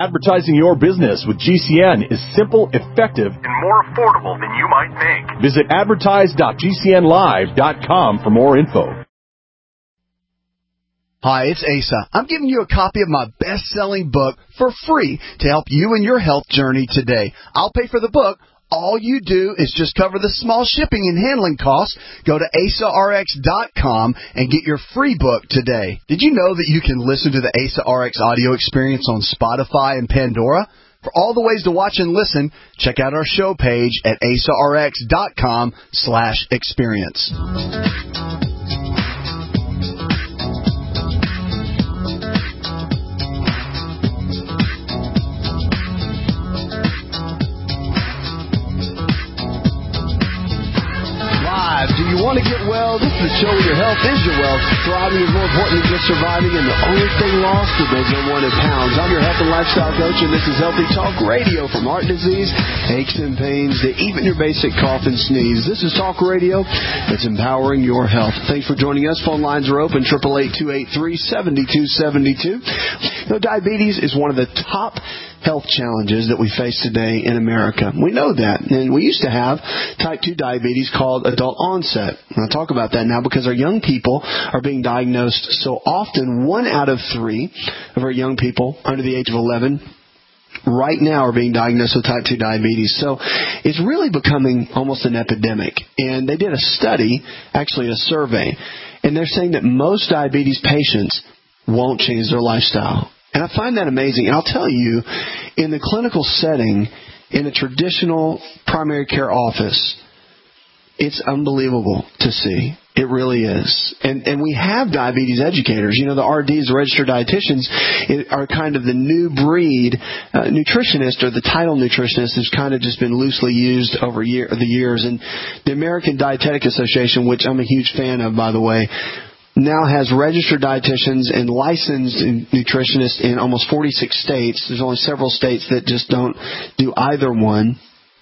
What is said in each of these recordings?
Advertising your business with GCN is simple, effective, and more affordable than you might think. Visit advertise.gcnlive.com for more info. Hi, it's Asa. I'm giving you a copy of my best-selling book for free to help you in your health journey today. I'll pay for the book. All you do is just cover the small shipping and handling costs. Go to AsaRx.com and get your free book today. Did you know that you can listen to the Asa RX audio experience on Spotify and Pandora? For all the ways to watch and listen, check out our show page at AsaRx.com/experience. Do you want to get well? This is the show where your health is your wealth. Thriving is more important than just surviving, and the only thing lost are those unwanted pounds. I'm your health and lifestyle coach, and this is Healthy Talk Radio. From heart disease, aches and pains, to even your basic cough and sneeze. This is Talk Radio that's empowering your health. Thanks for joining us. Phone lines are open, 888-283-7272. You know, diabetes is one of the top health challenges that we face today in America. We know that. And we used to have type 2 diabetes called adult onset. And I'll talk about that now because our young people are being diagnosed so often. 1 out of 3 of our young people under the age of 11 right now are being diagnosed with type 2 diabetes. So it's really becoming almost an epidemic. And they did a study, actually a survey, and they're saying that most diabetes patients won't change their lifestyle. And I find that amazing. And I'll tell you, in the clinical setting, in a traditional primary care office, it's unbelievable to see. It really is. And we have diabetes educators. You know, the RDs, the registered dietitians, are kind of the new breed. Nutritionist, or the title nutritionist, has kind of just been loosely used over the years. And the American Dietetic Association, which I'm a huge fan of, by the way, now has registered dietitians and licensed nutritionists in almost 46 states. There's only several states that just don't do either one.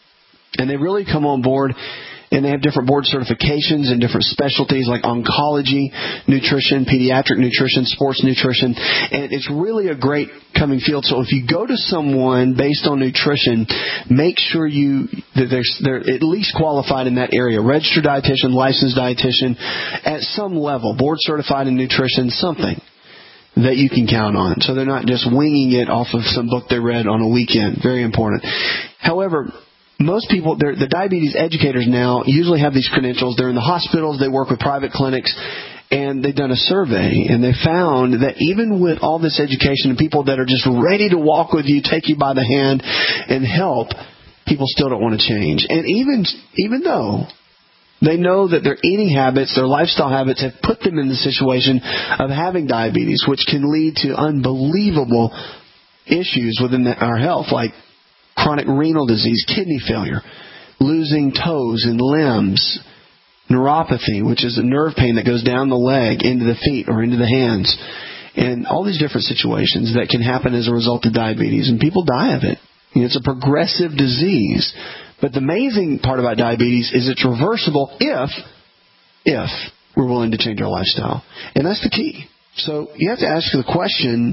And they really come on board, and they have different board certifications and different specialties like oncology, nutrition, pediatric nutrition, sports nutrition. And it's really a great coming field. So if you go to someone based on nutrition, make sure that they're at least qualified in that area. Registered dietitian, licensed dietitian, at some level, board certified in nutrition, something that you can count on. So they're not just winging it off of some book they read on a weekend. Very important. However, most people, the diabetes educators now usually have these credentials. They're in the hospitals. They work with private clinics. And they've done a survey, and they found that even with all this education and people that are just ready to walk with you, take you by the hand, and help, people still don't want to change. And even though they know that their eating habits, their lifestyle habits have put them in the situation of having diabetes, which can lead to unbelievable issues within our health, like chronic renal disease, kidney failure, losing toes and limbs, neuropathy, which is a nerve pain that goes down the leg into the feet or into the hands, and all these different situations that can happen as a result of diabetes, and people die of it. It's a progressive disease. But the amazing part about diabetes is it's reversible if we're willing to change our lifestyle. And that's the key. So you have to ask the question,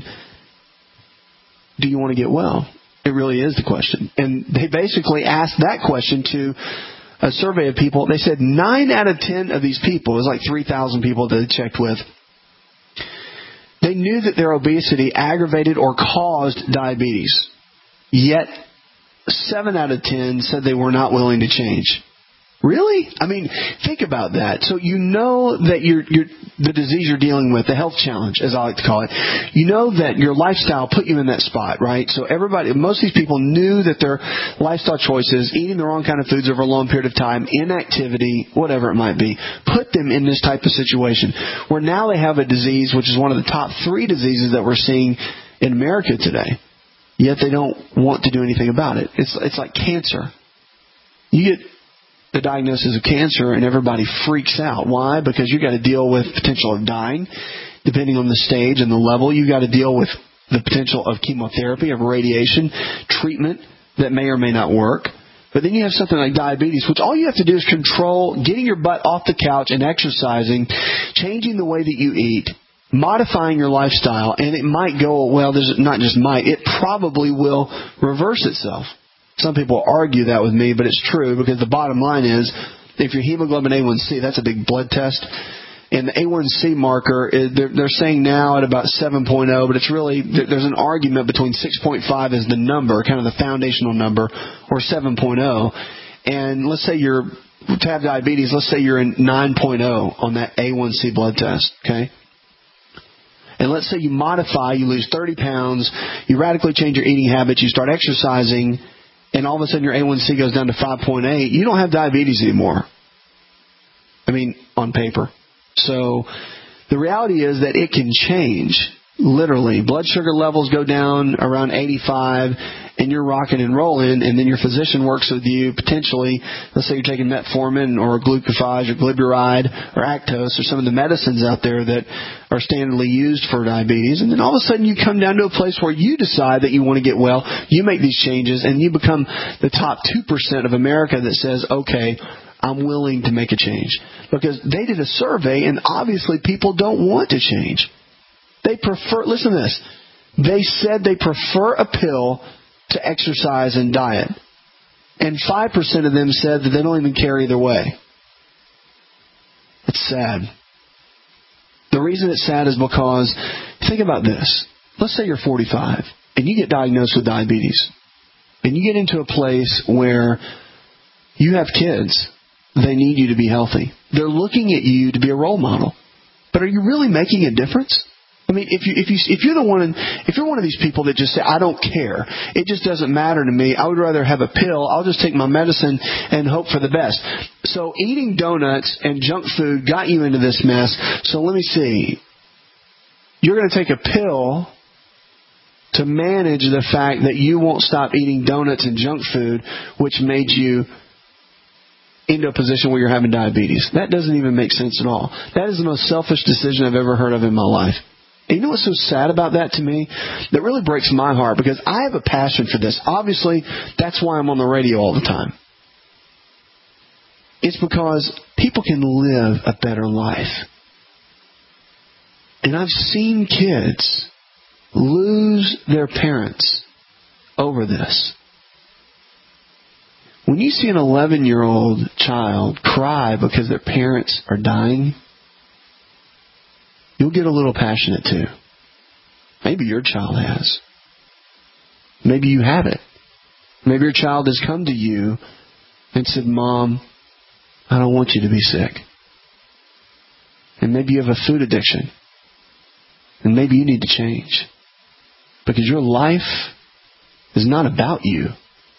do you want to get well? It really is the question. And they basically asked that question to a survey of people. They said 9 out of 10 of these people, it was like 3,000 people that they checked with, they knew that their obesity aggravated or caused diabetes. Yet 7 out of 10 said they were not willing to change. Really? I mean, think about that. So you know that the disease you're dealing with, the health challenge, as I like to call it, you know that your lifestyle put you in that spot, right? So most of these people knew that their lifestyle choices, eating the wrong kind of foods over a long period of time, inactivity, whatever it might be, put them in this type of situation where now they have a disease which is one of the top 3 diseases that we're seeing in America today. Yet they don't want to do anything about it. It's like cancer. You get the diagnosis of cancer and everybody freaks out. Why? Because you got to deal with potential of dying, depending on the stage and the level. You got to deal with the potential of chemotherapy, of radiation, treatment that may or may not work. But then you have something like diabetes, which all you have to do is control getting your butt off the couch and exercising, changing the way that you eat, modifying your lifestyle, and it might go, well, there's not just might, it probably will reverse itself. Some people argue that with me, but it's true, because the bottom line is, if your hemoglobin A1C, that's a big blood test, and the A1C marker, they're saying now at about 7.0, but it's really, there's an argument between 6.5 as the number, kind of the foundational number, or 7.0. And let's say to have diabetes, let's say you're in 9.0 on that A1C blood test, okay? And let's say you modify, you lose 30 pounds, you radically change your eating habits, you start exercising, and all of a sudden your A1C goes down to 5.8, you don't have diabetes anymore. I mean, on paper. So the reality is that it can change, literally. Blood sugar levels go down around 85, and you're rocking and rolling, and then your physician works with you, potentially, let's say you're taking metformin or glucophage or glyburide or Actos or some of the medicines out there that are standardly used for diabetes, and then all of a sudden you come down to a place where you decide that you want to get well, you make these changes, and you become the top 2% of America that says, okay, I'm willing to make a change. Because they did a survey, and obviously people don't want to change. They prefer, listen to this, they said they prefer a pill to exercise and diet. And 5% of them said that they don't even care either way. It's sad. The reason it's sad is because, think about this. Let's say you're 45, and you get diagnosed with diabetes. And you get into a place where you have kids. They need you to be healthy. They're looking at you to be a role model. But are you really making a difference? I mean, if you're one of these people that just say, I don't care, it just doesn't matter to me, I would rather have a pill, I'll just take my medicine and hope for the best. So eating donuts and junk food got you into this mess. So let me see. You're going to take a pill to manage the fact that you won't stop eating donuts and junk food, which made you into a position where you're having diabetes. That doesn't even make sense at all. That is the most selfish decision I've ever heard of in my life. And you know what's so sad about that to me? That really breaks my heart, because I have a passion for this. Obviously, that's why I'm on the radio all the time. It's because people can live a better life. And I've seen kids lose their parents over this. When you see an 11-year-old child cry because their parents are dying, you'll get a little passionate too. Maybe your child has. Maybe you have it. Maybe your child has come to you and said, Mom, I don't want you to be sick. And maybe you have a food addiction. And maybe you need to change. Because your life is not about you.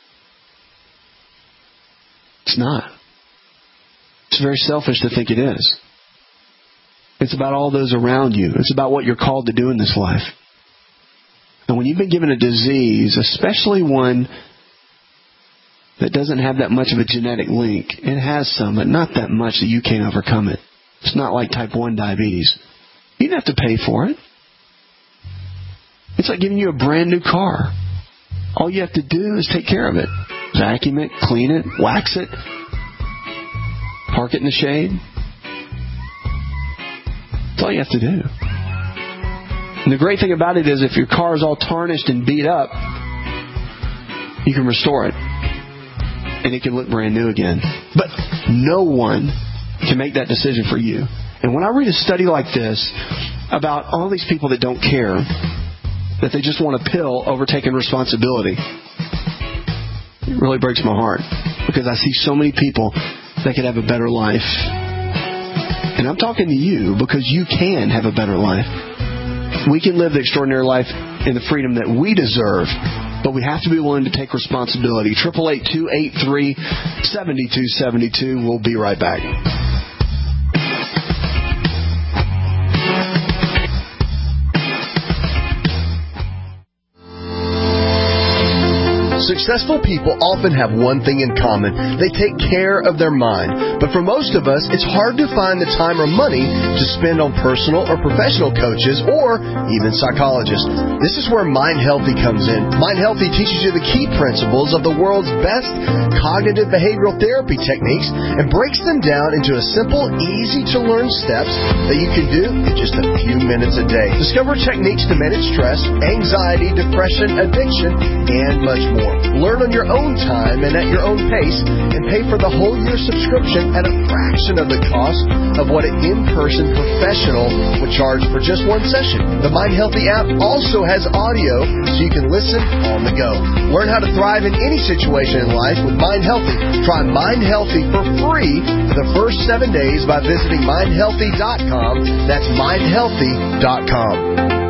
It's not. It's very selfish to think it is. It's about all those around you. It's about what you're called to do in this life. And when you've been given a disease, especially one that doesn't have that much of a genetic link, it has some, but not that much that you can't overcome it. It's not like type 1 diabetes. You don't have to pay for it. It's like giving you a brand new car. All you have to do is take care of it. Vacuum it, clean it, wax it, park it in the shade. That's all you have to do. And the great thing about it is if your car is all tarnished and beat up, you can restore it. And it can look brand new again. But no one can make that decision for you. And when I read a study like this about all these people that don't care, that they just want a pill over taking responsibility, it really breaks my heart, because I see so many people that could have a better life. And I'm talking to you because you can have a better life. We can live the extraordinary life in the freedom that we deserve, but we have to be willing to take responsibility. 888-283-7272. We'll be right back. Successful people often have one thing in common. They take care of their mind. But for most of us, it's hard to find the time or money to spend on personal or professional coaches or even psychologists. This is where Mind Healthy comes in. Mind Healthy teaches you the key principles of the world's best cognitive behavioral therapy techniques and breaks them down into a simple, easy-to-learn steps that you can do in just a few minutes a day. Discover techniques to manage stress, anxiety, depression, addiction, and much more. Learn on your own time and at your own pace, and pay for the whole year subscription at a fraction of the cost of what an in-person professional would charge for just one session. The Mind Healthy app also has audio so you can listen on the go. Learn how to thrive in any situation in life with Mind Healthy. Try Mind Healthy for free for the first 7 days by visiting mindhealthy.com. That's mindhealthy.com.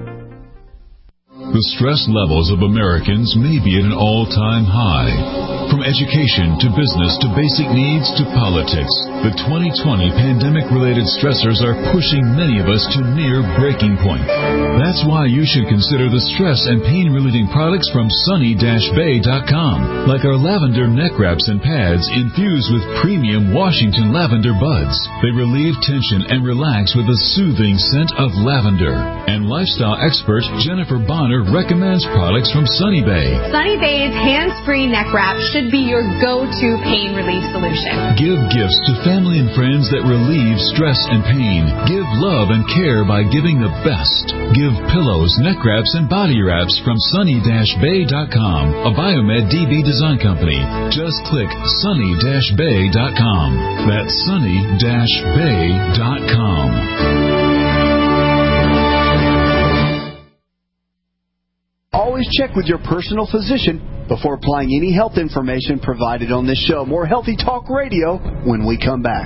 The stress levels of Americans may be at an all-time high. From education to business to basic needs to politics, the 2020 pandemic-related stressors are pushing many of us to near breaking point. That's why you should consider the stress and pain-relieving products from sunny-bay.com, like our lavender neck wraps and pads infused with premium Washington lavender buds. They relieve tension and relax with a soothing scent of lavender. And lifestyle expert Jennifer Bonner recommends products from Sunny Bay. Sunny Bay's hands-free neck wrap should be your go-to pain relief solution. Give gifts to family and friends that relieve stress and pain. Give love and care by giving the best. Give pillows, neck wraps, and body wraps from sunny-bay.com, a Biomed DB design company. Just click sunny-bay.com. That's sunny-bay.com. Always check with your personal physician before applying any health information provided on this show. More Healthy Talk Radio when we come back.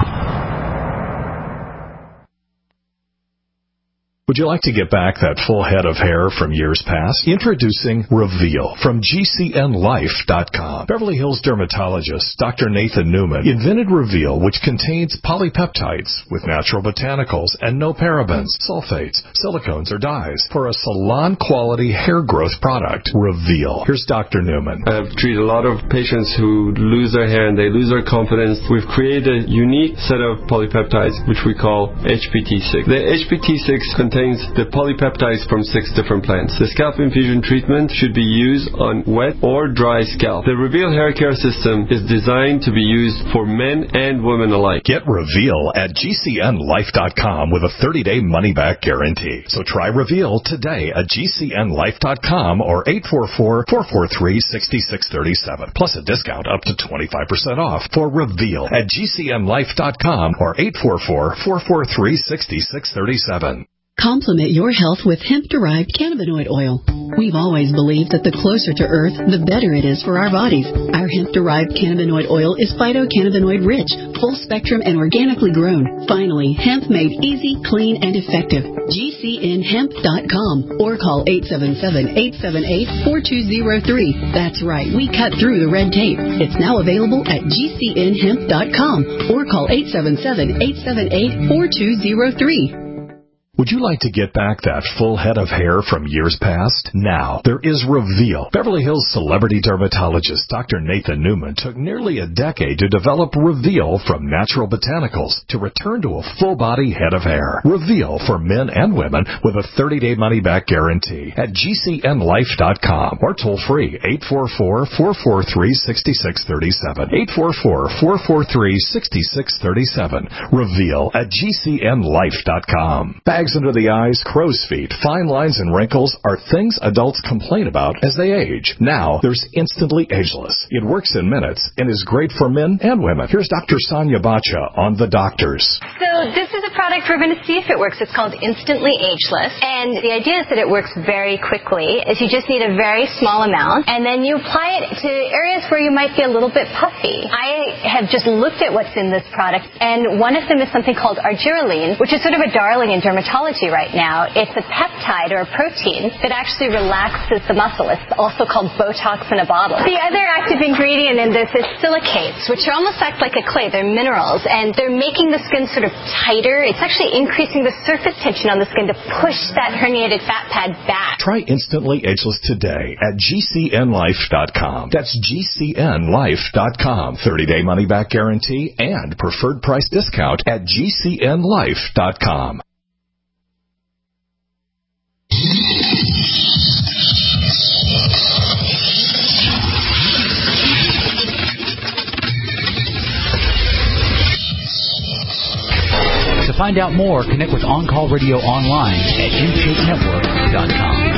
Would you like to get back that full head of hair from years past? Introducing Reveal from GCNLife.com. Beverly Hills dermatologist Dr. Nathan Newman invented Reveal, which contains polypeptides with natural botanicals and no parabens, sulfates, silicones, or dyes for a salon-quality hair growth product. Reveal. Here's Dr. Newman. I've treated a lot of patients who lose their hair and they lose their confidence. We've created a unique set of polypeptides, which we call HPT6. The HPT6 contains the polypeptides from 6 different plants. The scalp infusion treatment should be used on wet or dry scalp. The Reveal hair care system is designed to be used for men and women alike. Get Reveal at GCNLife.com with a 30-day money-back guarantee. So try Reveal today at GCNLife.com or 844-443-6637. Plus a discount up to 25% off for Reveal at GCNLife.com or 844-443-6637. Complement your health with hemp-derived cannabinoid oil. We've always believed that the closer to Earth, the better it is for our bodies. Our hemp-derived cannabinoid oil is phytocannabinoid-rich, full-spectrum, and organically grown. Finally, hemp made easy, clean, and effective. GCNHemp.com or call 877-878-4203. That's right, we cut through the red tape. It's now available at GCNHemp.com or call 877-878-4203. Would you like to get back that full head of hair from years past? Now, there is Reveal. Beverly Hills celebrity dermatologist Dr. Nathan Newman took nearly a decade to develop Reveal from natural botanicals to return to a full-body head of hair. Reveal for men and women with a 30-day money-back guarantee at GCNLife.com or toll-free 844-443-6637. 844-443-6637. Reveal at GCNLife.com. Bags under the eyes, crow's feet, fine lines, and wrinkles are things adults complain about as they age. Now, there's Instantly Ageless. It works in minutes and is great for men and women. Here's Dr. Sonia Bacha on The Doctors. So this is a product we're going to see if it works. It's called Instantly Ageless. And the idea is that it works very quickly. Is you just need a very small amount, and then you apply it to areas where you might be a little bit puffy. I have just looked at what's in this product, and one of them is something called argireline, which is sort of a darling in dermatology. dermatology right now. It's a peptide or a protein that actually relaxes the muscle. It's also called Botox in a bottle. The other active ingredient in this is silicates, which almost act like a clay. They're minerals, and they're making the skin sort of tighter. It's actually increasing the surface tension on the skin to push that herniated fat pad back. Try Instantly Ageless today at GCNlife.com. That's GCNlife.com. 30-day money-back guarantee and preferred price discount at GCNlife.com. To find out more, connect with On Call Radio online at InShapeNetwork.com.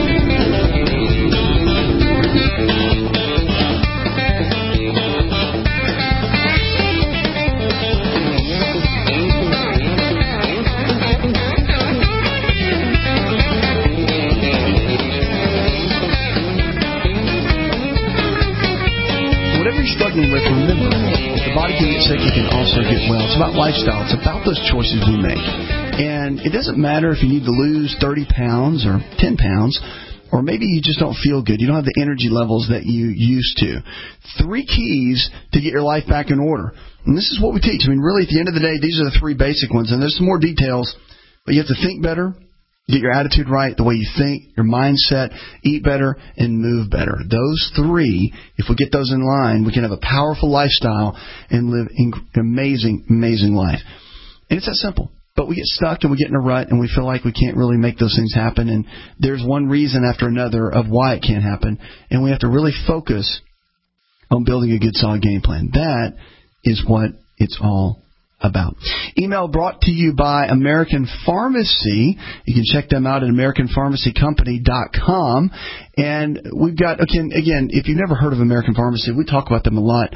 Whatever you're struggling with, remember, the body can get sick, it can also get well. It's about lifestyle. It's about those choices we make. And it doesn't matter if you need to lose 30 pounds or 10 pounds, or maybe you just don't feel good. You don't have the energy levels that you used to. 3 keys to get your life back in order. And this is what we teach. I mean, really, at the end of the day, these are the 3 basic ones. And there's some more details, but you have to think better, get your attitude right, the way you think, your mindset, eat better, and move better. Those 3, if we get those in line, we can have a powerful lifestyle and live an amazing, amazing life. And it's that simple. But we get stuck and we get in a rut and we feel like we can't really make those things happen. And there's one reason after another of why it can't happen. And we have to really focus on building a good, solid game plan. That is what it's all about. Email brought to you by American Pharmacy. You can check them out at AmericanPharmacyCompany.com. And we've got, again, if you've never heard of American Pharmacy, we talk about them a lot.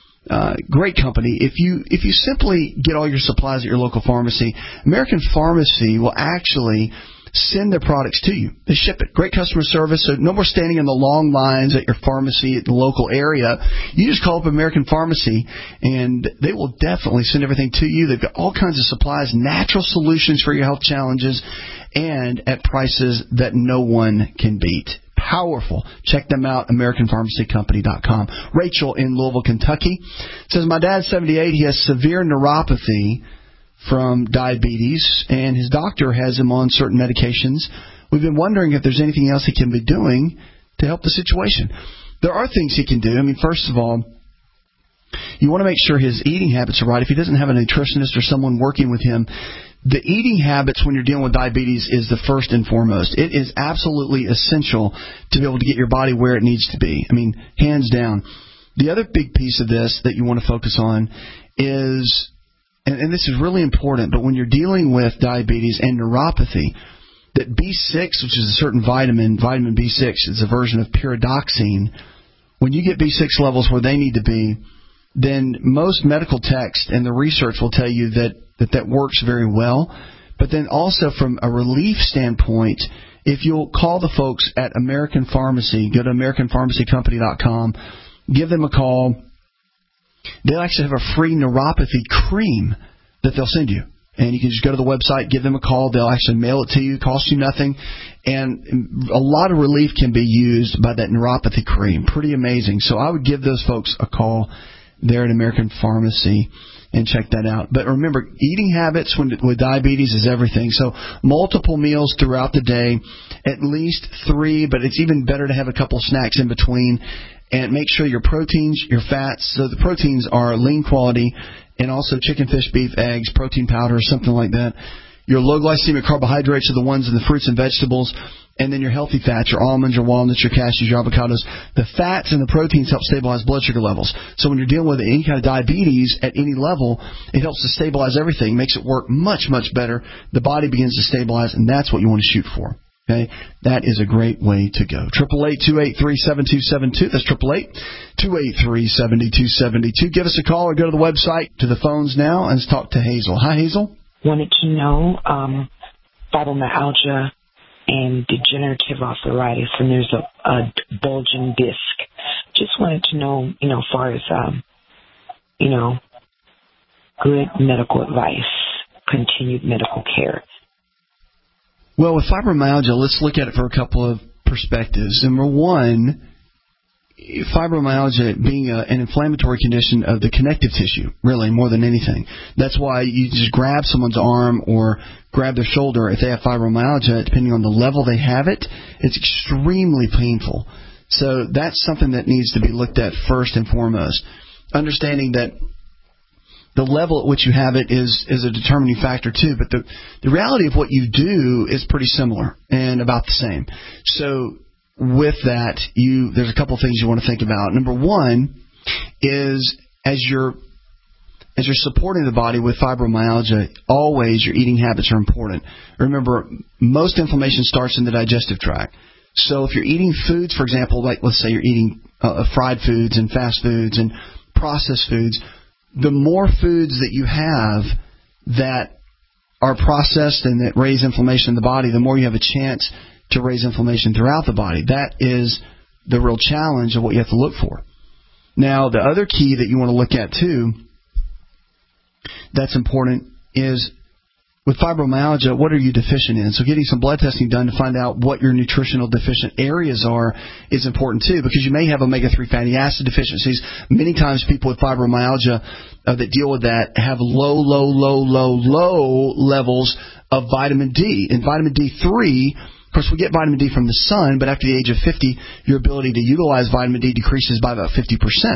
Great company. If you simply get all your supplies at your local pharmacy, American Pharmacy will actually send their products to you. They ship it. Great customer service, so no more standing in the long lines at your pharmacy at the local area. You just call up American Pharmacy, and they will definitely send everything to you. They've got all kinds of supplies, natural solutions for your health challenges, and at prices that no one can beat. Powerful. Check them out, AmericanPharmacyCompany.com. Rachel in Louisville, Kentucky says, my dad's 78. He has severe neuropathy from diabetes, and his doctor has him on certain medications. We've been wondering if there's anything else he can be doing to help the situation. There are things he can do. I mean, first of all, you want to make sure his eating habits are right. If he doesn't have a nutritionist or someone working with him, the eating habits when you're dealing with diabetes is the first and foremost. It is absolutely essential to be able to get your body where it needs to be. I mean, hands down. The other big piece of this that you want to focus on is, and this is really important, but when you're dealing with diabetes and neuropathy, that B6, which is a certain vitamin B6, is a version of pyridoxine. When you get B6 levels where they need to be, then most medical text and the research will tell you that works very well. But then also from a relief standpoint, if you'll call the folks at American Pharmacy, go to AmericanPharmacyCompany.com, give them a call. They'll actually have a free neuropathy cream that they'll send you. And you can just go to the website, give them a call. They'll actually mail it to you, cost you nothing. And a lot of relief can be used by that neuropathy cream. Pretty amazing. So I would give those folks a call there at American Pharmacy and check that out. But remember, eating habits with diabetes is everything. So multiple meals throughout the day, at least 3, but it's even better to have a couple snacks in between. And make sure your proteins, your fats, so the proteins are lean quality, and also chicken, fish, beef, eggs, protein powder, something like that. Your low glycemic carbohydrates are the ones in the fruits and vegetables. And then your healthy fats, your almonds, your walnuts, your cashews, your avocados. The fats and the proteins help stabilize blood sugar levels. So when you're dealing with any kind of diabetes at any level, it helps to stabilize everything, makes it work much, much better. The body begins to stabilize, and that's what you want to shoot for. Okay, that is a great way to go. 888-283-7272. That's 888-283-7272. Give us a call or go to the website, to the phones now, and let's talk to Hazel. Hi, Hazel. Wanted to know fibromyalgia and degenerative arthritis, and there's a bulging disc. Just wanted to know, as far as, good medical advice, continued medical care. Well, with fibromyalgia, let's look at it for a couple of perspectives. Number one, fibromyalgia being an inflammatory condition of the connective tissue, really, more than anything. That's why you just grab someone's arm or grab their shoulder. If they have fibromyalgia, depending on the level they have it, it's extremely painful. So that's something that needs to be looked at first and foremost. Understanding that the level at which you have it is a determining factor too, but the reality of what you do is pretty similar and about the same. So with that, there's a couple of things you want to think about. Number one is as you're supporting the body with fibromyalgia, always your eating habits are important. Remember, most inflammation starts in the digestive tract. So if you're eating foods, for example, like let's say you're eating fried foods and fast foods and processed foods, the more foods that you have that are processed and that raise inflammation in the body, the more you have a chance to raise inflammation throughout the body. That is the real challenge of what you have to look for. Now, the other key that you want to look at, too, that's important is with fibromyalgia, what are you deficient in? So getting some blood testing done to find out what your nutritional deficient areas are is important, too, because you may have omega-3 fatty acid deficiencies. Many times people with fibromyalgia that deal with that have low levels of vitamin D. And vitamin D3, of course, we get vitamin D from the sun, but after the age of 50, your ability to utilize vitamin D decreases by about 50%.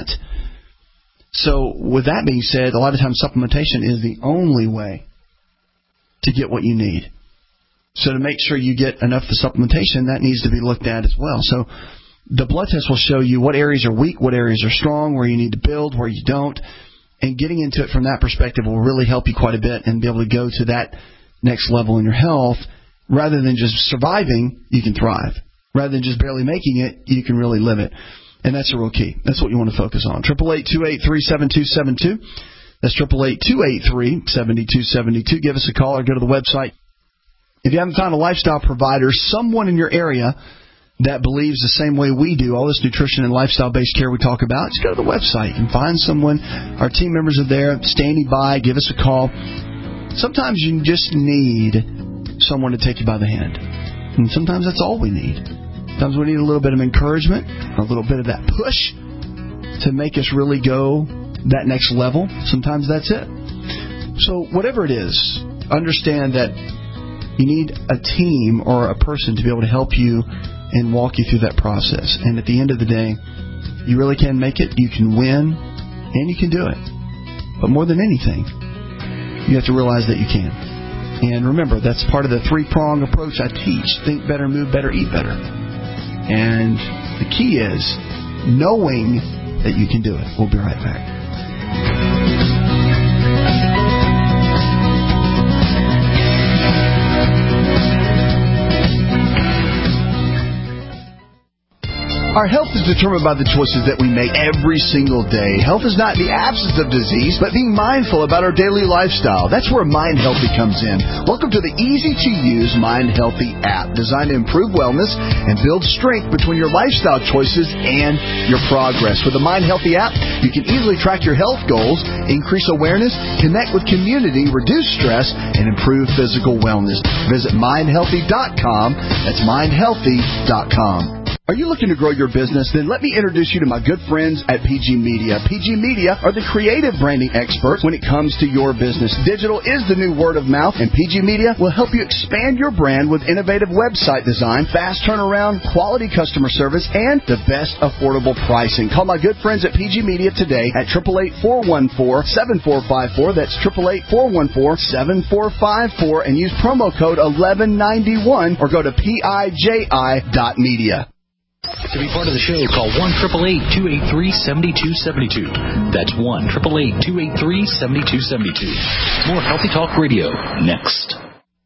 So with that being said, a lot of times supplementation is the only way to get what you need. So to make sure you get enough of the supplementation, that needs to be looked at as well. So the blood test will show you what areas are weak, what areas are strong, where you need to build, where you don't. And getting into it from that perspective will really help you quite a bit and be able to go to that next level in your health. Rather than just surviving, you can thrive. Rather than just barely making it, you can really live it. And that's a real key. That's what you want to focus on. 888-283-7272. That's 888-283-7272. Give us a call or go to the website. If you haven't found a lifestyle provider, someone in your area that believes the same way we do, all this nutrition and lifestyle-based care we talk about, just go to the website and find someone. Our team members are there standing by. Give us a call. Sometimes you just need someone to take you by the hand. And sometimes that's all we need. Sometimes we need a little bit of encouragement, a little bit of that push to make us really go that next level. Sometimes that's it. So whatever it is, understand that you need a team or a person to be able to help you and walk you through that process. And at the end of the day, you really can make it, you can win, and you can do it. But more than anything, you have to realize that you can. And remember, that's part of the three-prong approach I teach. Think better, move better, eat better. And the key is knowing that you can do it. We'll be right back. Our health is determined by the choices that we make every single day. Health is not the absence of disease, but being mindful about our daily lifestyle. That's where Mind Healthy comes in. Welcome to the easy-to-use Mind Healthy app, designed to improve wellness and build strength between your lifestyle choices and your progress. With the Mind Healthy app, you can easily track your health goals, increase awareness, connect with community, reduce stress, and improve physical wellness. Visit mindhealthy.com. That's mindhealthy.com. Are you looking to grow your business? Then let me introduce you to my good friends at PG Media. PG Media are the creative branding experts when it comes to your business. Digital is the new word of mouth, and PG Media will help you expand your brand with innovative website design, fast turnaround, quality customer service, and the best affordable pricing. Call my good friends at PG Media today at 888-414-7454. That's 888-414-7454, and use promo code 1191 or go to PIJI.media. To be part of the show, call 1-888-283-7272. That's 1-888-283-7272. More Healthy Talk Radio next.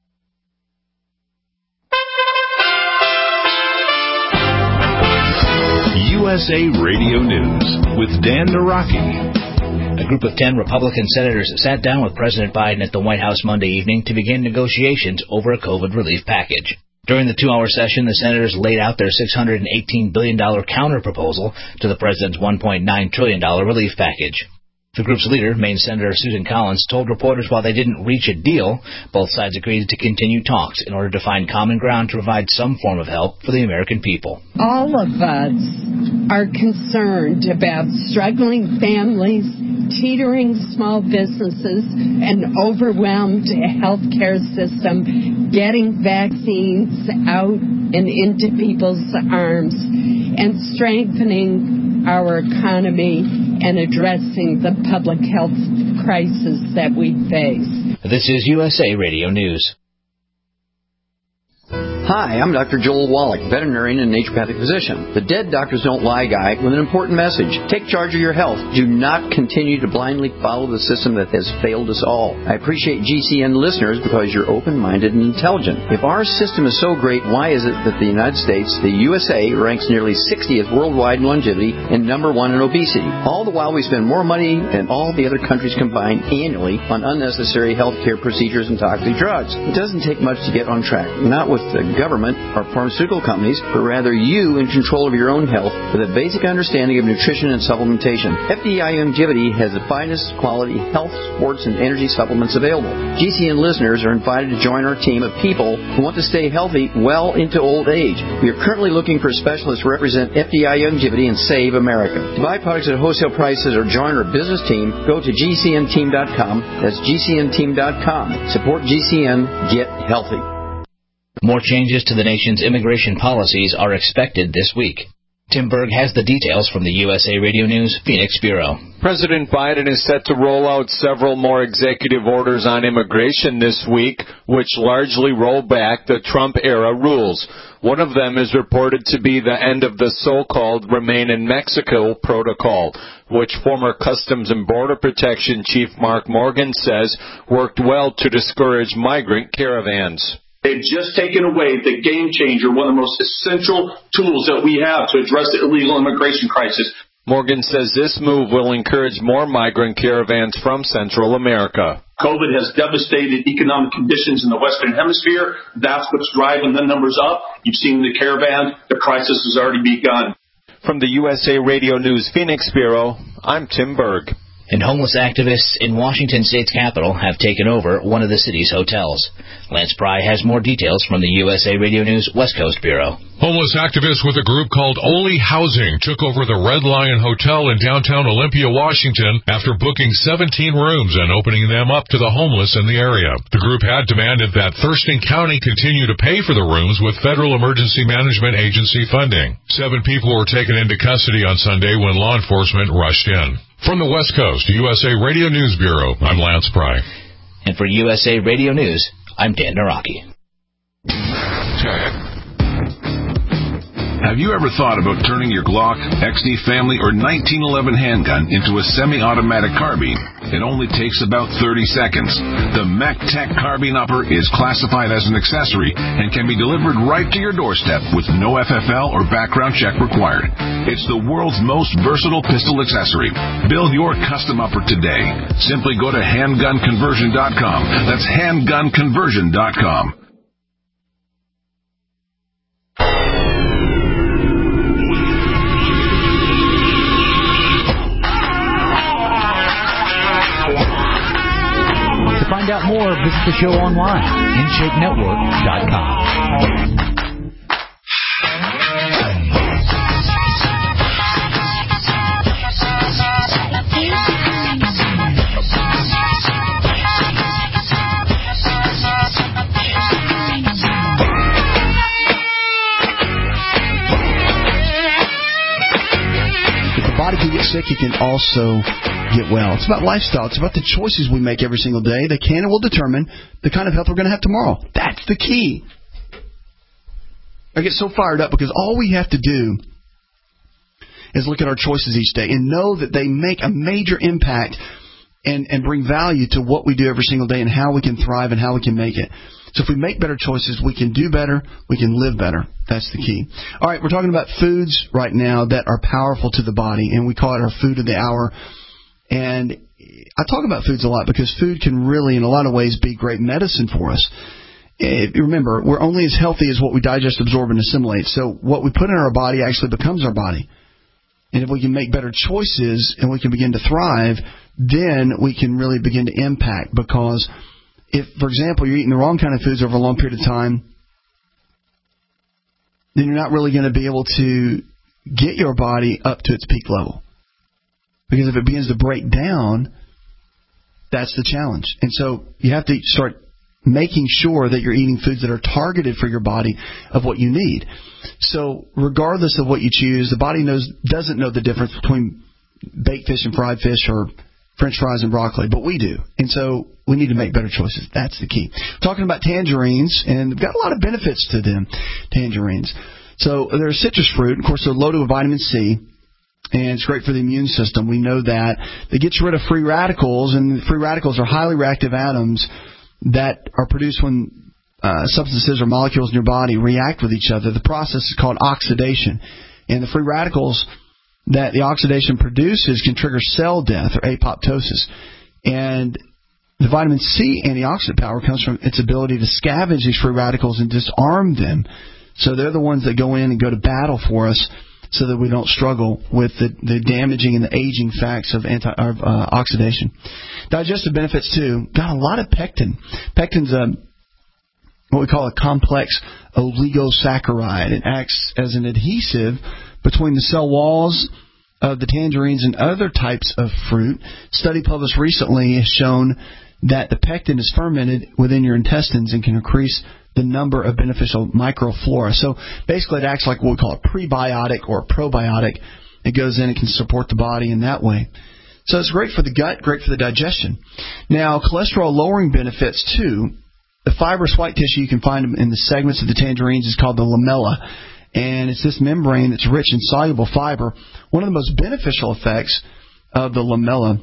USA Radio News with Dan Naraki. A group of 10 Republican senators sat down with President Biden at the White House Monday evening to begin negotiations over a COVID relief package. During the 2-hour session, the senators laid out their $618 billion counter-proposal to the president's $1.9 trillion relief package. The group's leader, Maine Senator Susan Collins, told reporters while they didn't reach a deal, both sides agreed to continue talks in order to find common ground to provide some form of help for the American people. All of us are concerned about struggling families, teetering small businesses, an overwhelmed healthcare system, getting vaccines out and into people's arms, and strengthening our economy and addressing the public health crisis that we face. This is USA Radio News. Hi, I'm Dr. Joel Wallach, veterinarian and naturopathic physician. The Dead Doctors Don't Lie guy with an important message. Take charge of your health. Do not continue to blindly follow the system that has failed us all. I appreciate GCN listeners because you're open-minded and intelligent. If our system is so great, why is it that the United States, the USA, ranks nearly 60th worldwide in longevity and number 1 in obesity? All the while we spend more money than all the other countries combined annually on unnecessary healthcare procedures and toxic drugs. It doesn't take much to get on track. Not with the government or pharmaceutical companies, but rather you in control of your own health with a basic understanding of nutrition and supplementation. FDI Longevity has the finest quality health, sports, and energy supplements available. GCN listeners are invited to join our team of people who want to stay healthy well into old age. We are currently looking for specialists to represent FDI Longevity and Save America. To buy products at wholesale prices or join our business team, go to GCNteam.com. That's GCNteam.com. Support GCN. Get healthy. More changes to the nation's immigration policies are expected this week. Tim Berg has the details from the USA Radio News Phoenix Bureau. President Biden is set to roll out several more executive orders on immigration this week, which largely roll back the Trump-era rules. One of them is reported to be the end of the so-called Remain in Mexico protocol, which former Customs and Border Protection Chief Mark Morgan says worked well to discourage migrant caravans. They've just taken away the game changer, one of the most essential tools that we have to address the illegal immigration crisis. Morgan says this move will encourage more migrant caravans from Central America. COVID has devastated economic conditions in the Western Hemisphere. That's what's driving the numbers up. You've seen the caravans. The crisis has already begun. From the USA Radio News Phoenix Bureau, I'm Tim Berg. And homeless activists in Washington State's capital have taken over one of the city's hotels. Lance Pry has more details from the USA Radio News West Coast Bureau. Homeless activists with a group called Oli Housing took over the Red Lion Hotel in downtown Olympia, Washington, after booking 17 rooms and opening them up to the homeless in the area. The group had demanded that Thurston County continue to pay for the rooms with Federal Emergency Management Agency funding. 7 people were taken into custody on Sunday when law enforcement rushed in. From the West Coast, USA Radio News Bureau, I'm Lance Pry. And for USA Radio News, I'm Dan Naraki. Have you ever thought about turning your Glock, XD Family, or 1911 handgun into a semi-automatic carbine? It only takes about 30 seconds. The MacTech Carbine Upper is classified as an accessory and can be delivered right to your doorstep with no FFL or background check required. It's the world's most versatile pistol accessory. Build your custom upper today. Simply go to handgunconversion.com. That's handgunconversion.com. To find out more, visit the show online, InShapeNetwork.com. If the body can get sick, it can also get well. It's about lifestyle. It's about the choices we make every single day. They can and will determine the kind of health we're going to have tomorrow. That's the key. I get so fired up because all we have to do is look at our choices each day and know that they make a major impact and bring value to what we do every single day and how we can thrive and how we can make it. So if we make better choices, we can do better, we can live better. That's the key. All right, we're talking about foods right now that are powerful to the body, and we call it our food of the hour. And I talk about foods a lot because food can really, in a lot of ways, be great medicine for us. Remember, we're only as healthy as what we digest, absorb, and assimilate. So what we put in our body actually becomes our body. And if we can make better choices and we can begin to thrive, then we can really begin to impact. Because if, for example, you're eating the wrong kind of foods over a long period of time, then you're not really going to be able to get your body up to its peak level. Because if it begins to break down, that's the challenge. And so you have to start making sure that you're eating foods that are targeted for your body of what you need. So regardless of what you choose, the body doesn't know the difference between baked fish and fried fish or French fries and broccoli, but we do. And so we need to make better choices. That's the key. Talking about tangerines, and they've got a lot of benefits to them, tangerines. So they're a citrus fruit. Of course, they're loaded with vitamin C. And it's great for the immune system. We know that. They get rid of free radicals, and free radicals are highly reactive atoms that are produced when substances or molecules in your body react with each other. The process is called oxidation. And the free radicals that the oxidation produces can trigger cell death or apoptosis. And the vitamin C antioxidant power comes from its ability to scavenge these free radicals and disarm them. So they're the ones that go in and go to battle for us, so that we don't struggle with the damaging and the aging facts of oxidation. Digestive benefits, too. Got a lot of pectin. Pectin's what we call a complex oligosaccharide. It acts as an adhesive between the cell walls of the tangerines and other types of fruit. A study published recently has shown that the pectin is fermented within your intestines and can increase the number of beneficial microflora. So basically it acts like what we call a prebiotic or a probiotic. It goes in and can support the body in that way. So it's great for the gut, great for the digestion. Now, cholesterol-lowering benefits, too. The fibrous white tissue you can find in the segments of the tangerines is called the lamella. And it's this membrane that's rich in soluble fiber. One of the most beneficial effects of the lamella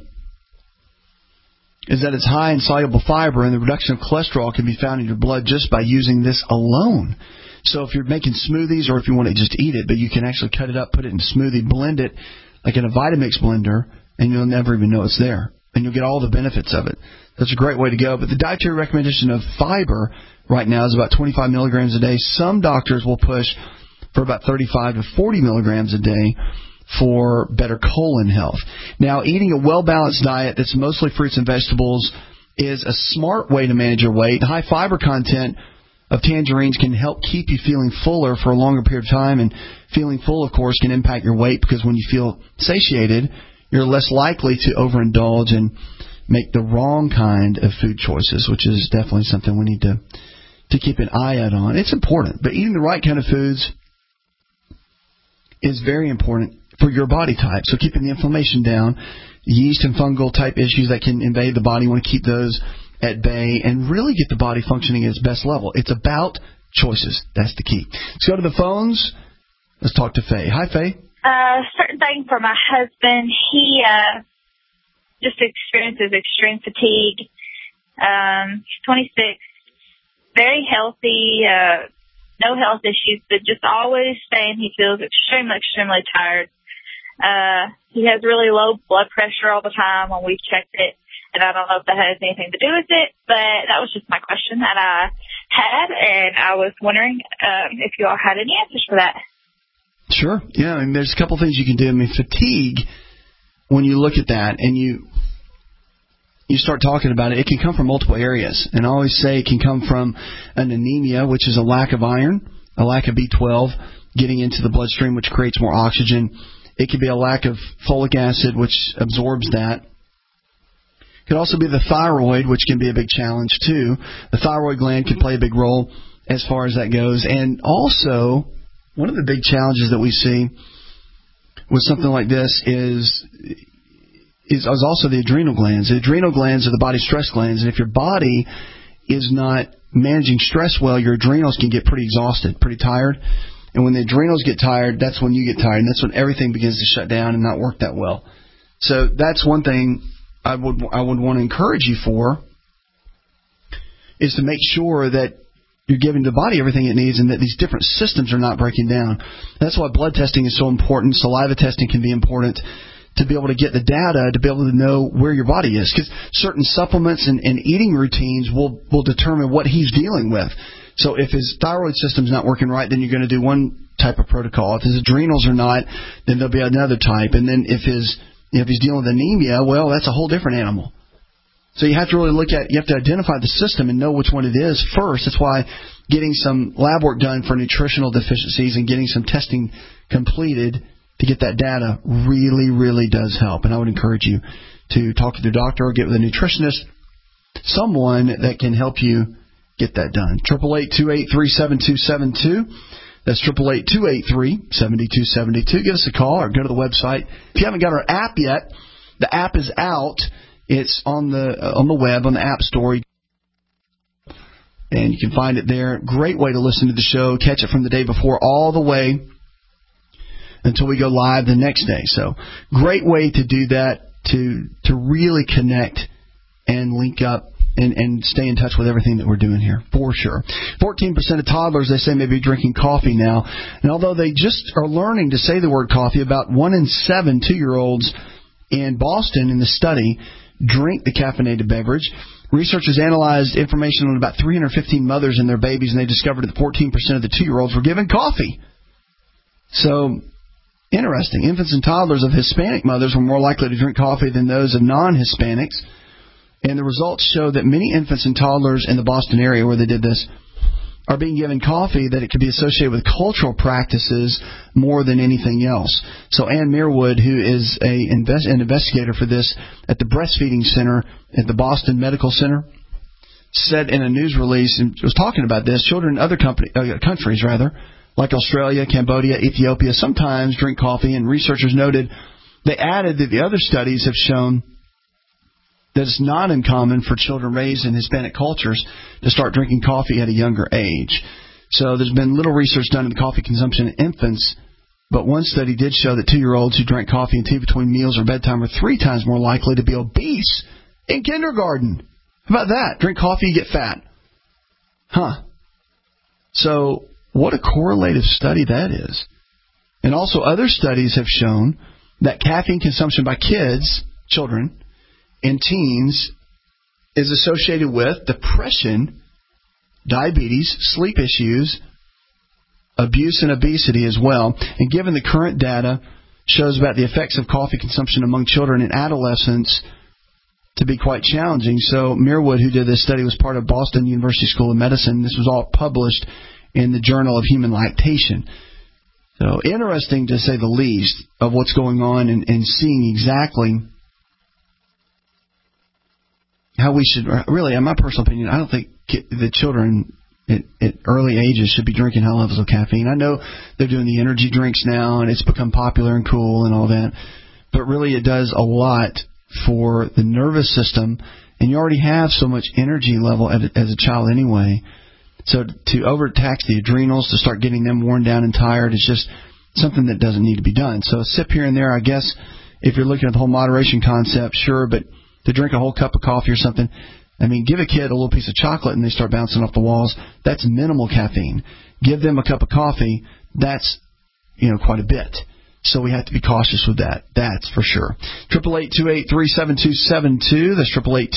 is that it's high in soluble fiber, and the reduction of cholesterol can be found in your blood just by using this alone. So if you're making smoothies, or if you want to just eat it, but you can actually cut it up, put it in a smoothie, blend it like in a Vitamix blender, and you'll never even know it's there. And you'll get all the benefits of it. That's a great way to go. But the dietary recommendation of fiber right now is about 25 milligrams a day. Some doctors will push for about 35 to 40 milligrams a day for better colon health. Now, eating a well-balanced diet that's mostly fruits and vegetables is a smart way to manage your weight. The high fiber content of tangerines can help keep you feeling fuller for a longer period of time, and feeling full, of course, can impact your weight, because when you feel satiated, you're less likely to overindulge and make the wrong kind of food choices, which is definitely something we need to keep an eye out on. It's important, but eating the right kind of foods is very important for your body type. So keeping the inflammation down, yeast and fungal type issues that can invade the body, you want to keep those at bay and really get the body functioning at its best level. It's about choices. That's the key. Let's go to the phones. Let's talk to Faye. Hi, Faye. Certain thing for my husband. He just experiences extreme fatigue. He's 26, very healthy, no health issues, but just always saying he feels extremely, extremely tired. He has really low blood pressure all the time when we've checked it, and I don't know if that has anything to do with it, but that was just my question that I had, and I was wondering if you all had any answers for that. Sure. Yeah, I mean, there's a couple things you can do. I mean, fatigue, when you look at that and you start talking about it, it can come from multiple areas. And I always say it can come from an anemia, which is a lack of iron, a lack of B12 getting into the bloodstream, which creates more oxygen. It could be a lack of folic acid, which absorbs that. It could also be the thyroid, which can be a big challenge, too. The thyroid gland can play a big role as far as that goes. And also, one of the big challenges that we see with something like this is also the adrenal glands. The adrenal glands are the body's stress glands, and if your body is not managing stress well, your adrenals can get pretty exhausted, pretty tired. And when the adrenals get tired, that's when you get tired, and that's when everything begins to shut down and not work that well. So that's one thing I would want to encourage you for, is to make sure that you're giving the body everything it needs and that these different systems are not breaking down. That's why blood testing is so important. Saliva testing can be important to be able to get the data, to be able to know where your body is. Because certain supplements and eating routines will determine what he's dealing with. So if his thyroid system's not working right, then you're going to do one type of protocol. If his adrenals are not, then there'll be another type. And then if he's dealing with anemia, well, that's a whole different animal. So you have to really you have to identify the system and know which one it is first. That's why getting some lab work done for nutritional deficiencies and getting some testing completed to get that data really, really does help. And I would encourage you to talk to your doctor or get with a nutritionist, someone that can help you get that done. 888-283-7272. That's 888-283-7272. Give us a call or go to the website. If you haven't got our app yet, the app is out. It's on the web, on the App Store. And you can find it there. Great way to listen to the show. Catch it from the day before all the way until we go live the next day. So great way to do that, to really connect and link up and stay in touch with everything that we're doing here, for sure. 14% of toddlers, they say, may be drinking coffee now. And although they just are learning to say the word coffee, about 1 in 7 2-year-olds in Boston in the study drink the caffeinated beverage. Researchers analyzed information on about 315 mothers and their babies, and they discovered that 14% of the 2-year-olds were given coffee. So, interesting. Infants and toddlers of Hispanic mothers were more likely to drink coffee than those of non-Hispanics. And the results show that many infants and toddlers in the Boston area where they did this are being given coffee, that it could be associated with cultural practices more than anything else. So Ann Meerwood, who is an investigator for this at the Breastfeeding Center at the Boston Medical Center, said in a news release, and was talking about this, children in other countries, like Australia, Cambodia, Ethiopia, sometimes drink coffee, and researchers noted they added that the other studies have shown that it's not uncommon for children raised in Hispanic cultures to start drinking coffee at a younger age. So there's been little research done in the coffee consumption in infants, but one study did show that 2-year-olds who drank coffee and tea between meals or bedtime are 3 times more likely to be obese in kindergarten. How about that? Drink coffee, you get fat. So what a correlative study that is. And also other studies have shown that caffeine consumption by children, and teens is associated with depression, diabetes, sleep issues, abuse, and obesity as well. And given the current data shows about the effects of coffee consumption among children and adolescents to be quite challenging. So Meerwood, who did this study, was part of Boston University School of Medicine. This was all published in the Journal of Human Lactation. So interesting, to say the least, of what's going on and seeing exactly how we should, really, in my personal opinion, I don't think the children at early ages should be drinking high levels of caffeine. I know they're doing the energy drinks now, and it's become popular and cool and all that, but really it does a lot for the nervous system, and you already have so much energy level as a child anyway. So to overtax the adrenals, to start getting them worn down and tired, is just something that doesn't need to be done. So a sip here and there, I guess, if you're looking at the whole moderation concept, sure, but to drink a whole cup of coffee or something, I mean, give a kid a little piece of chocolate and they start bouncing off the walls. That's minimal caffeine. Give them a cup of coffee, that's, quite a bit. So we have to be cautious with that. That's for sure. 888-283-7272. That's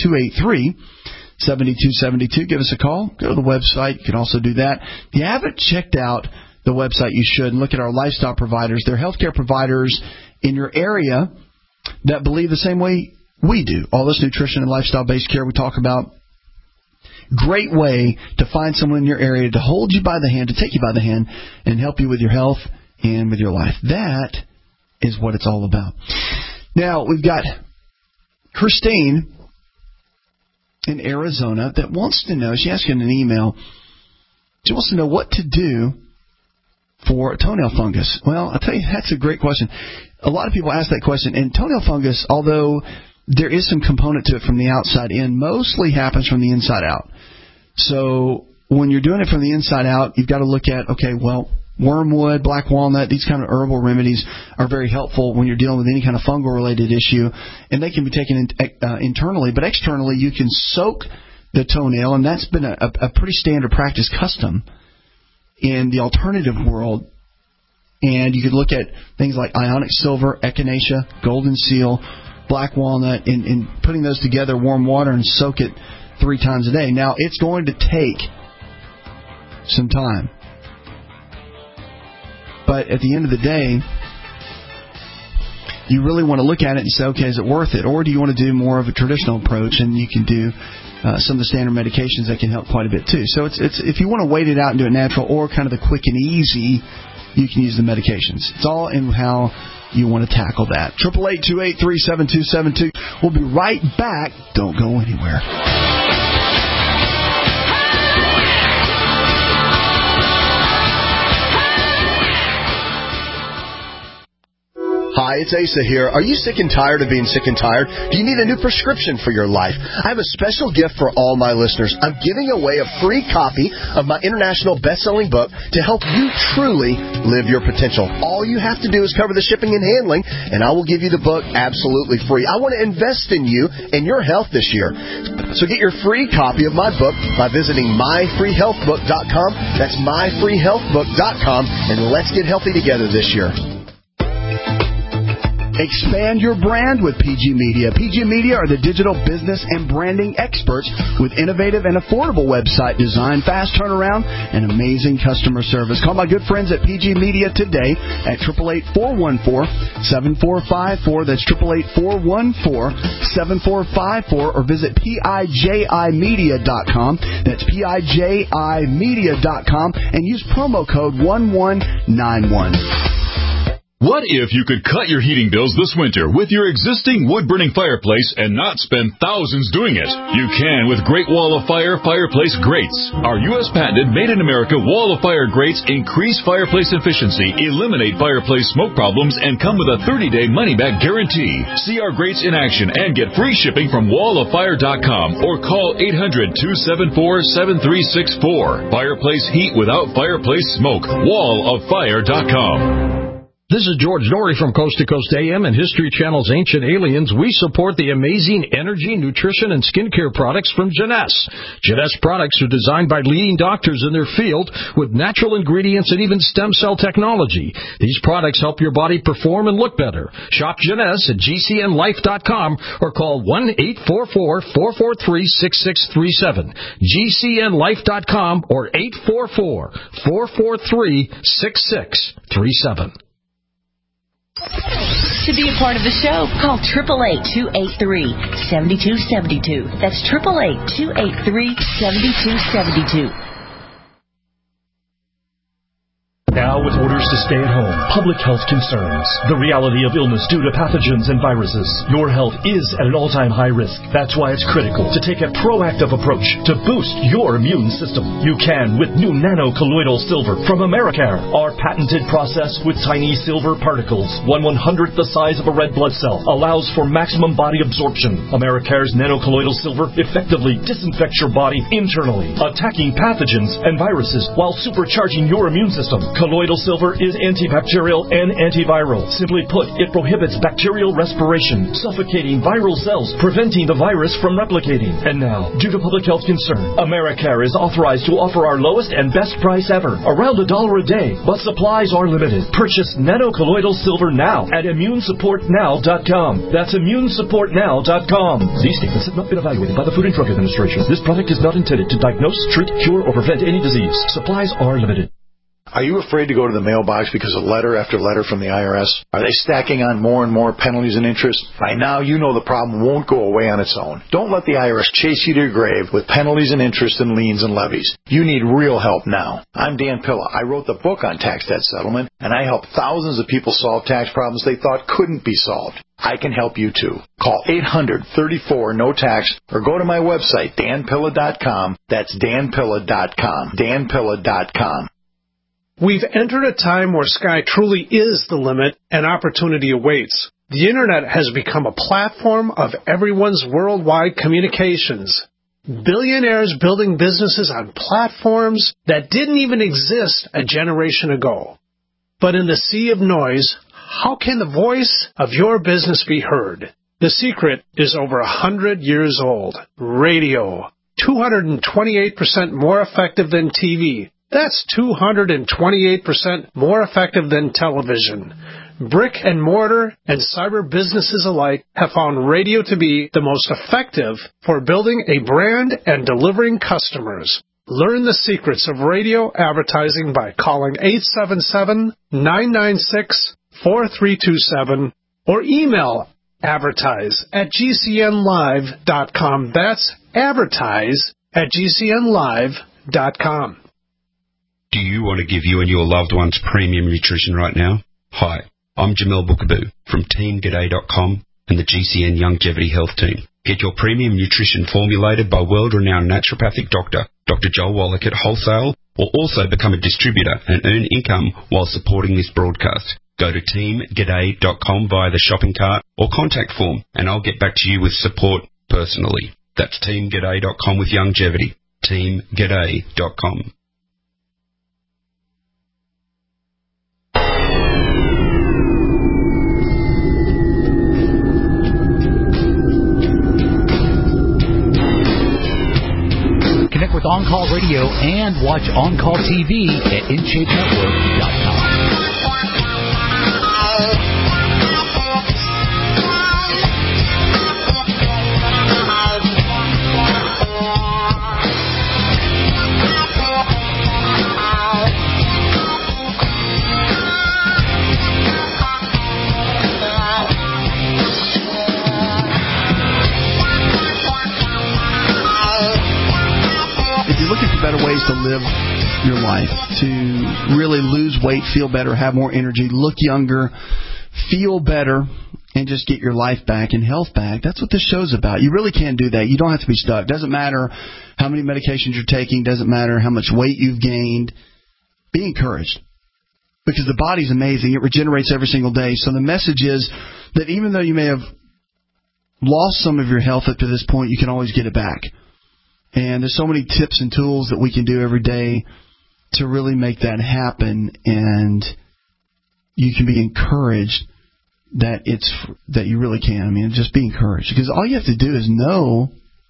888-283-7272. Give us a call. Go to the website. You can also do that. If you haven't checked out the website, you should. And look at our lifestyle providers. They're healthcare providers in your area that believe the same way we do. All this nutrition and lifestyle-based care we talk about. Great way to find someone in your area to hold you by the hand, to take you by the hand, and help you with your health and with your life. That is what it's all about. Now, we've got Christine in Arizona that wants to know, she asked in an email, she wants to know what to do for toenail fungus. Well, I'll tell you, that's a great question. A lot of people ask that question, and toenail fungus, although there is some component to it from the outside in, mostly happens from the inside out. So when you're doing it from the inside out, you've got to look at, wormwood, black walnut, these kind of herbal remedies are very helpful when you're dealing with any kind of fungal-related issue, and they can be taken internally. But externally, you can soak the toenail, and that's been a pretty standard practice custom in the alternative world. And you could look at things like ionic silver, echinacea, golden seal, black walnut, and putting those together, warm water, and soak it 3 times a day. Now, it's going to take some time. But at the end of the day, you really want to look at it and say, okay, is it worth it? Or do you want to do more of a traditional approach, and you can do some of the standard medications that can help quite a bit too. So it's if you want to wait it out and do it natural, or kind of the quick and easy, you can use the medications. It's all in how you want to tackle that. 888-283-7272. We'll be right back. Don't go anywhere. Hi, it's Asa here. Are you sick and tired of being sick and tired? Do you need a new prescription for your life? I have a special gift for all my listeners. I'm giving away a free copy of my international best-selling book to help you truly live your potential. All you have to do is cover the shipping and handling, and I will give you the book absolutely free. I want to invest in you and your health this year. So get your free copy of my book by visiting myfreehealthbook.com. That's myfreehealthbook.com, and let's get healthy together this year. Expand your brand with PG Media. PG Media are the digital business and branding experts with innovative and affordable website design, fast turnaround, and amazing customer service. Call my good friends at PG Media today at 888-414-7454. That's 888-414-7454, or visit PIJImedia.com. That's PIJImedia.com, and use promo code 1191. What if you could cut your heating bills this winter with your existing wood-burning fireplace and not spend thousands doing it? You can with Great Wall of Fire fireplace grates. Our U.S. patented made-in-America Wall of Fire grates increase fireplace efficiency, eliminate fireplace smoke problems, and come with a 30-day money-back guarantee. See our grates in action and get free shipping from walloffire.com or call 800-274-7364. Fireplace heat without fireplace smoke. walloffire.com. This is George Norrie from Coast to Coast AM and History Channel's Ancient Aliens. We support the amazing energy, nutrition, and skincare products from Jeunesse. Jeunesse products are designed by leading doctors in their field with natural ingredients and even stem cell technology. These products help your body perform and look better. Shop Jeunesse at GCNlife.com or call 1-844-443-6637. GCNlife.com or 844-443-6637. To be a part of the show, call 888-283-7272. That's 888-283-7272. Now, with orders to stay at home, public health concerns, the reality of illness due to pathogens and viruses, your health is at an all-time high risk. That's why it's critical to take a proactive approach to boost your immune system. You can with new nano-colloidal silver from Americare. Our patented process with tiny silver particles, 1/100th the size of a red blood cell, allows for maximum body absorption. Americare's nano-colloidal silver effectively disinfects your body internally, attacking pathogens and viruses while supercharging your immune system. Colloidal silver is antibacterial and antiviral. Simply put, it prohibits bacterial respiration, suffocating viral cells, preventing the virus from replicating. And now, due to public health concern, Americare is authorized to offer our lowest and best price ever, around $1 a day, but supplies are limited. Purchase nano-colloidal silver now at immunesupportnow.com. That's immunesupportnow.com. These statements have not been evaluated by the Food and Drug Administration. This product is not intended to diagnose, treat, cure, or prevent any disease. Supplies are limited. Are you afraid to go to the mailbox because of letter after letter from the IRS? Are they stacking on more and more penalties and interest? By now, you know the problem won't go away on its own. Don't let the IRS chase you to your grave with penalties and interest and liens and levies. You need real help now. I'm Dan Pilla. I wrote the book on tax debt settlement, and I help thousands of people solve tax problems they thought couldn't be solved. I can help you too. Call 800-34-NO-TAX or go to my website, danpilla.com. That's danpilla.com. danpilla.com. We've entered a time where sky truly is the limit and opportunity awaits. The Internet has become a platform of everyone's worldwide communications. Billionaires building businesses on platforms that didn't even exist a generation ago. But in the sea of noise, how can the voice of your business be heard? The secret is over 100 years old. Radio. 228% more effective than TV. That's 228% more effective than television. Brick and mortar and cyber businesses alike have found radio to be the most effective for building a brand and delivering customers. Learn the secrets of radio advertising by calling 877-996-4327 or email advertise@gcnlive.com. That's advertise@gcnlive.com. Do you want to give you and your loved ones premium nutrition right now? Hi, I'm Jamel Bookaboo from TeamGaday.com and the GCN Longevity Health Team. Get your premium nutrition formulated by world-renowned naturopathic doctor, Dr. Joel Wallach at wholesale, or also become a distributor and earn income while supporting this broadcast. Go to TeamGaday.com via the shopping cart or contact form, and I'll get back to you with support personally. That's TeamGaday.com with longevity. TeamGaday.com. Connect with On Call Radio and watch On Call TV at InShapeNetwork.com. Better ways to live your life, to really lose weight, feel better, have more energy, look younger, feel better, and just get your life back and health back. That's what this show's about. You really can do that. You don't have to be stuck. Doesn't matter how many medications you're taking. Doesn't matter how much weight you've gained. Be encouraged, because the body's amazing. It regenerates every single day. So the message is that even though you may have lost some of your health up to this point, you can always get it back. And there's so many tips and tools that we can do every day to really make that happen. And you can be encouraged that you really can. I mean, just be encouraged, because all you have to do is know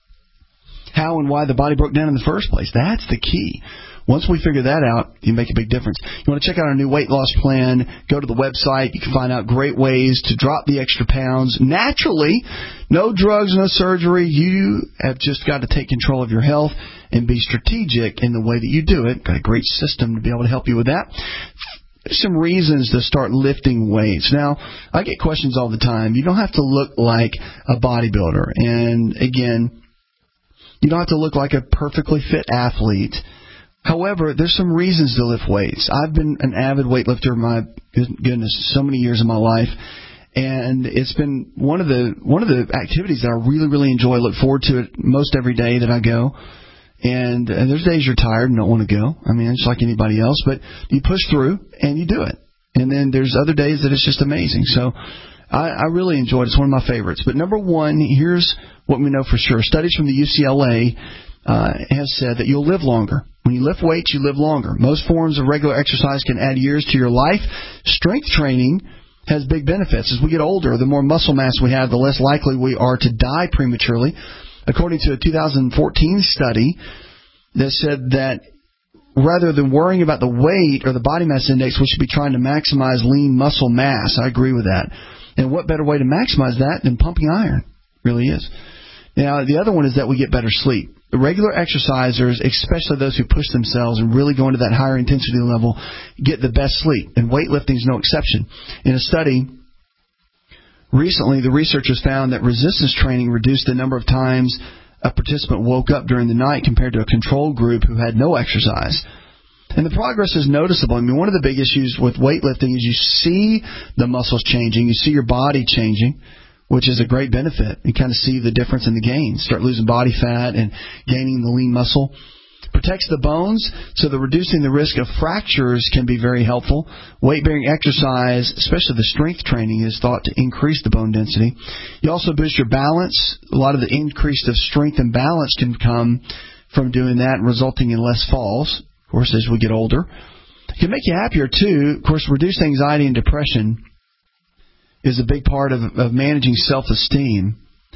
how and why the body broke down in the first place. That's the key. Once we figure that out, you make a big difference. You want to check out our new weight loss plan, go to the website. You can find out great ways to drop the extra pounds naturally. No drugs, no surgery. You have just got to take control of your health and be strategic in the way that you do it. Got a great system to be able to help you with that. There's some reasons to start lifting weights. Now, I get questions all the time. You don't have to look like a bodybuilder. And, again, you don't have to look like a perfectly fit athlete. However, there's some reasons to lift weights. I've been an avid weightlifter, my goodness, so many years of my life, and it's been one of the activities that I really, really enjoy. I look forward to it most every day that I go. And there's days you're tired and don't want to go. I mean, it's like anybody else, but you push through and you do it. And then there's other days that it's just amazing. So I really enjoy it. It's one of my favorites. But number one, here's what we know for sure. Studies from the UCLA have said that you'll live longer. When you lift weights, you live longer. Most forms of regular exercise can add years to your life. Strength training has big benefits. As we get older, the more muscle mass we have, the less likely we are to die prematurely. According to a 2014 study that said that rather than worrying about the weight or the body mass index, we should be trying to maximize lean muscle mass. I agree with that. And what better way to maximize that than pumping iron? Really is. Now, the other one is that we get better sleep. The regular exercisers, especially those who push themselves and really go into that higher intensity level, get the best sleep. And weightlifting is no exception. In a study recently, the researchers found that resistance training reduced the number of times a participant woke up during the night compared to a control group who had no exercise. And the progress is noticeable. I mean, one of the big issues with weightlifting is you see the muscles changing, you see your body changing, which is a great benefit. You kind of see the difference in the gains. Start losing body fat and gaining the lean muscle. Protects the bones, so the reducing the risk of fractures can be very helpful. Weight-bearing exercise, especially the strength training, is thought to increase the bone density. You also boost your balance. A lot of the increase of strength and balance can come from doing that, resulting in less falls, of course, as we get older. It can make you happier, too. Of course, reduced anxiety and depression is a big part of managing self-esteem.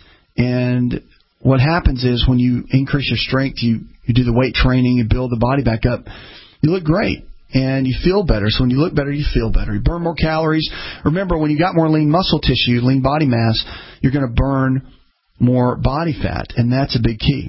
And what happens is when you increase your strength, you do the weight training, you build the body back up, you look great and you feel better. So when you look better, you feel better. You burn more calories. Remember, when you got more lean muscle tissue, lean body mass, you're going to burn more body fat, and that's a big key.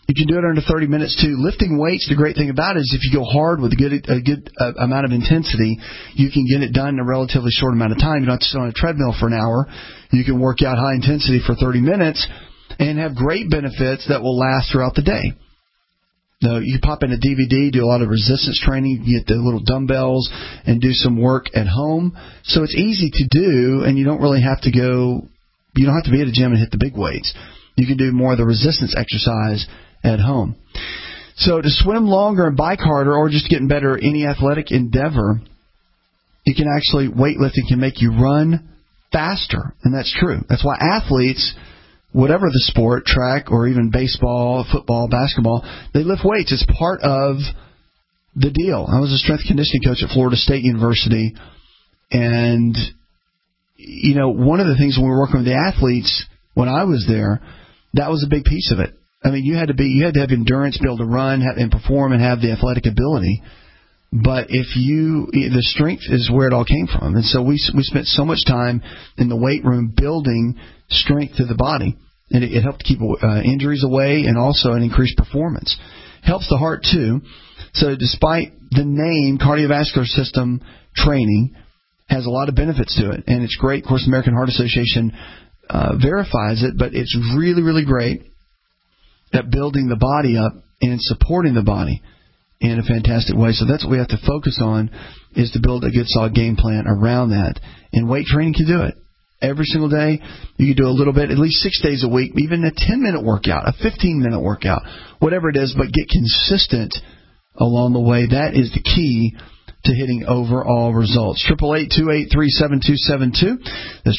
You can do it under 30 minutes, too. Lifting weights, the great thing about it is if you go hard with a good amount of intensity, you can get it done in a relatively short amount of time. You don't have to sit on a treadmill for an hour. You can work out high intensity for 30 minutes and have great benefits that will last throughout the day. Now, you pop in a DVD, do a lot of resistance training, you get the little dumbbells, and do some work at home. So it's easy to do, and you don't really have to go, you don't have to be at a gym and hit the big weights. You can do more of the resistance exercise at home. So to swim longer and bike harder, or just getting better at any athletic endeavor, you can actually, weightlifting can make you run faster, and that's true. That's why athletes, whatever the sport, track or even baseball, football, basketball, they lift weights. It's part of the deal. I was a strength conditioning coach at Florida State University, and, you know, one of the things when we were working with the athletes when I was there, that was a big piece of it. I mean, you had to have endurance, be able to run and perform and have the athletic ability. But the strength is where it all came from. And so we spent so much time in the weight room building strength to the body. And it helped keep injuries away and also an increased performance. Helps the heart, too. So despite the name, cardiovascular system training has a lot of benefits to it. And it's great. Of course, the American Heart Association verifies it. But it's really, really great at building the body up and supporting the body in a fantastic way. So that's what we have to focus on, is to build a good solid game plan around that. And weight training can do it. Every single day, you can do a little bit, at least 6 days a week, even a 10-minute workout, a 15-minute workout, whatever it is, but get consistent along the way. That is the key to hitting overall results. 888-283-7272. That's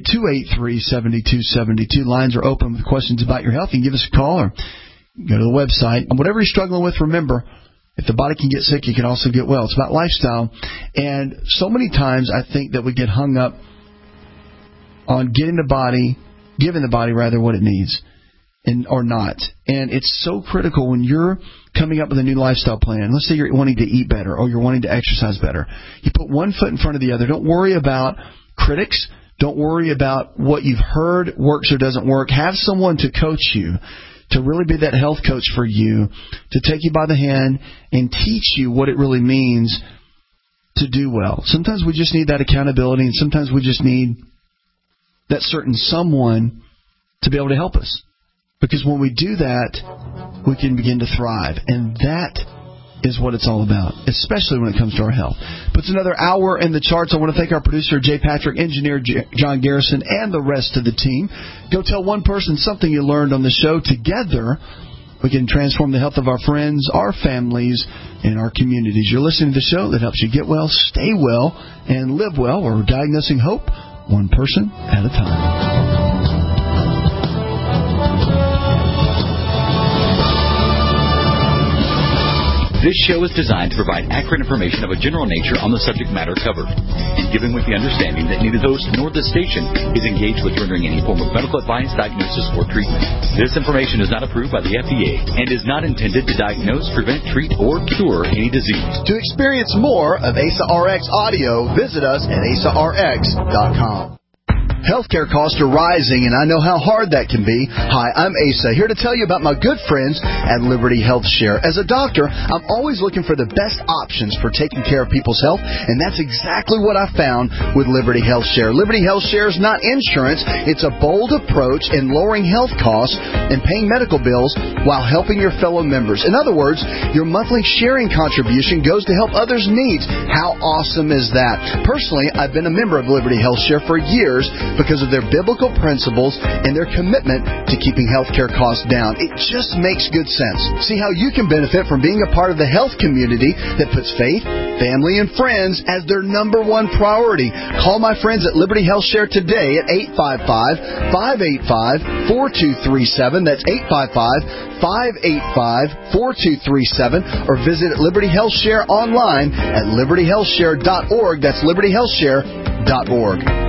888-283-7272. Lines are open with questions about your health. You can give us a call or go to the website. And whatever you're struggling with, remember, if the body can get sick, you can also get well. It's about lifestyle. And so many times I think that we get hung up on giving the body what it needs or not. And it's so critical when you're coming up with a new lifestyle plan. Let's say you're wanting to eat better or you're wanting to exercise better. You put one foot in front of the other. Don't worry about critics. Don't worry about what you've heard works or doesn't work. Have someone to coach you, to really be that health coach for you, to take you by the hand and teach you what it really means to do well. Sometimes we just need that accountability, and sometimes we just need that certain someone to be able to help us. Because when we do that, we can begin to thrive. And that is what it's all about, especially when it comes to our health. But it's another hour in the charts. I want to thank our producer, Jay Patrick, engineer John Garrison, and the rest of the team. Go tell one person something you learned on the show. Together, we can transform the health of our friends, our families, and our communities. You're listening to the show that helps you get well, stay well, and live well. We're diagnosing hope one person at a time. This show is designed to provide accurate information of a general nature on the subject matter covered, and given with the understanding that neither the host nor the station is engaged with rendering any form of medical advice, diagnosis, or treatment. This information is not approved by the FDA and is not intended to diagnose, prevent, treat, or cure any disease. To experience more of ASA RX audio, visit us at asarx.com. Healthcare costs are rising, and I know how hard that can be. Hi, I'm Asa, here to tell you about my good friends at Liberty Health Share. As a doctor, I'm always looking for the best options for taking care of people's health, and that's exactly what I found with Liberty Health Share. Liberty Health Share is not insurance. It's a bold approach in lowering health costs and paying medical bills while helping your fellow members. In other words, your monthly sharing contribution goes to help others' needs. How awesome is that? Personally, I've been a member of Liberty Health Share for years because of their biblical principles and their commitment to keeping healthcare costs down. It just makes good sense. See how you can benefit from being a part of the health community that puts faith, family, and friends as their number one priority. Call my friends at Liberty Health Share today at 855-585-4237. That's 855-585-4237. Or visit Liberty Health Share online at libertyhealthshare.org. That's libertyhealthshare.org.